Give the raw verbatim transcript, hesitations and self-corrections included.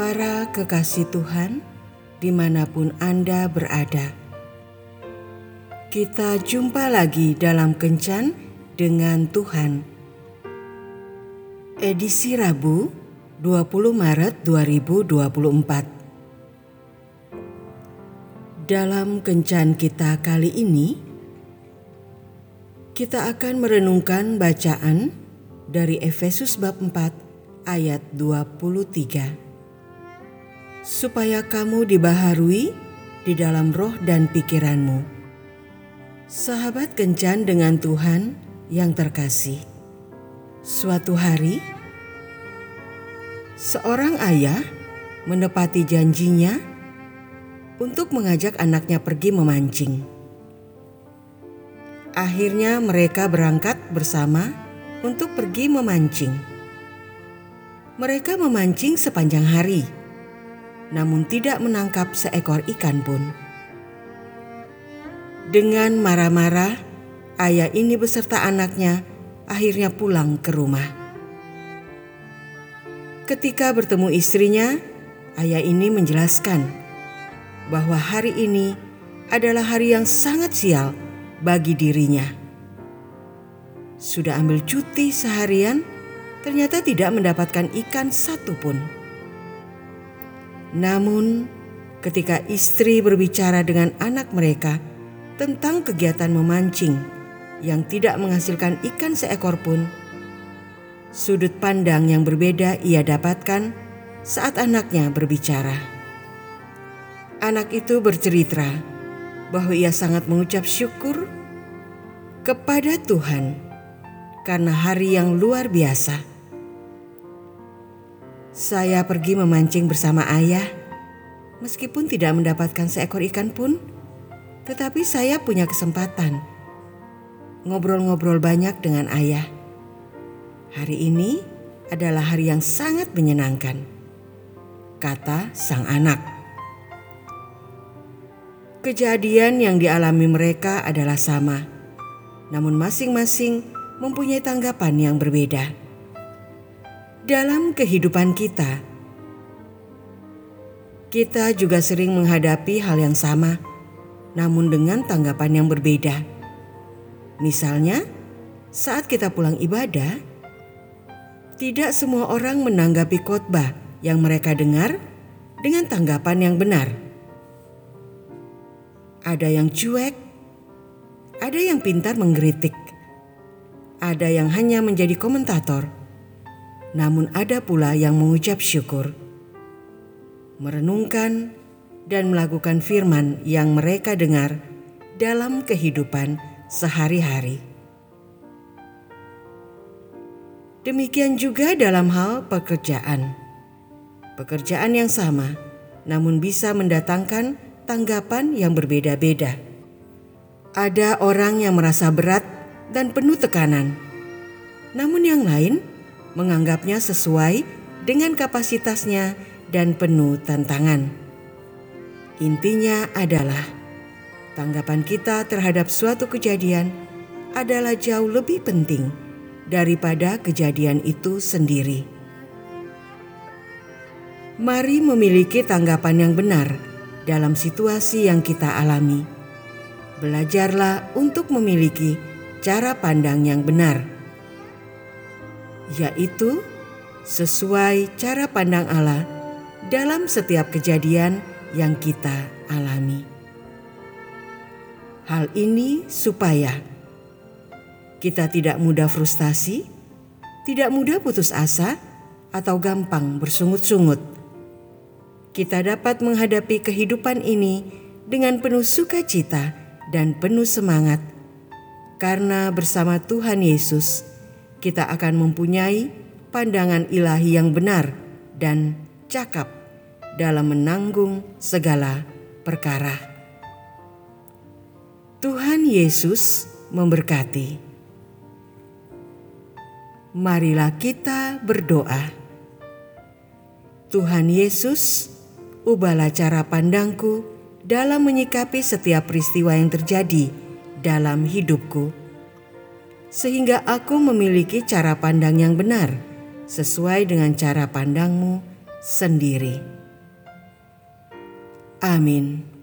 Para kekasih Tuhan, dimanapun Anda berada, kita jumpa lagi dalam Kencan dengan Tuhan. Edisi Rabu, dua puluh Maret dua ribu dua puluh empat. Dalam Kencan kita kali ini, kita akan merenungkan bacaan dari Efesus bab empat ayat dua puluh tiga. Supaya kamu dibaharui di dalam roh dan pikiranmu. Sahabat Kencan dengan Tuhan yang terkasih, suatu hari seorang ayah menepati janjinya untuk mengajak anaknya pergi memancing. Akhirnya mereka berangkat bersama untuk pergi memancing. Mereka memancing sepanjang hari, namun tidak menangkap seekor ikan pun. Dengan marah-marah, ayah ini beserta anaknya akhirnya pulang ke rumah. Ketika bertemu istrinya, ayah ini menjelaskan bahwa hari ini adalah hari yang sangat sial bagi dirinya. Sudah ambil cuti seharian, ternyata tidak mendapatkan ikan satu pun. Namun, ketika istri berbicara dengan anak mereka tentang kegiatan memancing yang tidak menghasilkan ikan seekor pun, sudut pandang yang berbeda ia dapatkan saat anaknya berbicara. Anak itu bercerita bahwa ia sangat mengucap syukur kepada Tuhan karena hari yang luar biasa. Saya pergi memancing bersama ayah, meskipun tidak mendapatkan seekor ikan pun, tetapi saya punya kesempatan ngobrol-ngobrol banyak dengan ayah. Hari ini adalah hari yang sangat menyenangkan, kata sang anak. Kejadian yang dialami mereka adalah sama, namun masing-masing mempunyai tanggapan yang berbeda. Dalam kehidupan kita, kita juga sering menghadapi hal yang sama, namun dengan tanggapan yang berbeda. Misalnya, saat kita pulang ibadah, tidak semua orang menanggapi khotbah yang mereka dengar dengan tanggapan yang benar. Ada yang cuek, ada yang pintar mengkritik, ada yang hanya menjadi komentator. Namun ada pula yang mengucap syukur, merenungkan dan melakukan firman yang mereka dengar dalam kehidupan sehari-hari. Demikian juga dalam hal pekerjaan. Pekerjaan yang sama, namun bisa mendatangkan tanggapan yang berbeda-beda. Ada orang yang merasa berat dan penuh tekanan, namun yang lain menganggapnya sesuai dengan kapasitasnya dan penuh tantangan. Intinya adalah tanggapan kita terhadap suatu kejadian adalah jauh lebih penting daripada kejadian itu sendiri. Mari memiliki tanggapan yang benar dalam situasi yang kita alami. Belajarlah untuk memiliki cara pandang yang benar, yaitu sesuai cara pandang Allah dalam setiap kejadian yang kita alami. Hal ini supaya kita tidak mudah frustasi, tidak mudah putus asa, atau gampang bersungut-sungut. Kita dapat menghadapi kehidupan ini dengan penuh sukacita dan penuh semangat, karena bersama Tuhan Yesus kita akan mempunyai pandangan ilahi yang benar dan cakap dalam menanggung segala perkara. Tuhan Yesus memberkati. Marilah kita berdoa. Tuhan Yesus, ubahlah cara pandangku dalam menyikapi setiap peristiwa yang terjadi dalam hidupku, sehingga aku memiliki cara pandang yang benar sesuai dengan cara pandangmu sendiri. Amin.